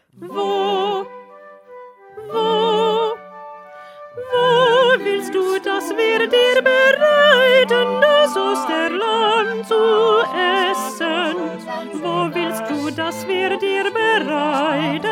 Wo willst du, dass wir dir bereiten, das Osterlamm zu essen? Wo willst du, dass wir dir bereiten,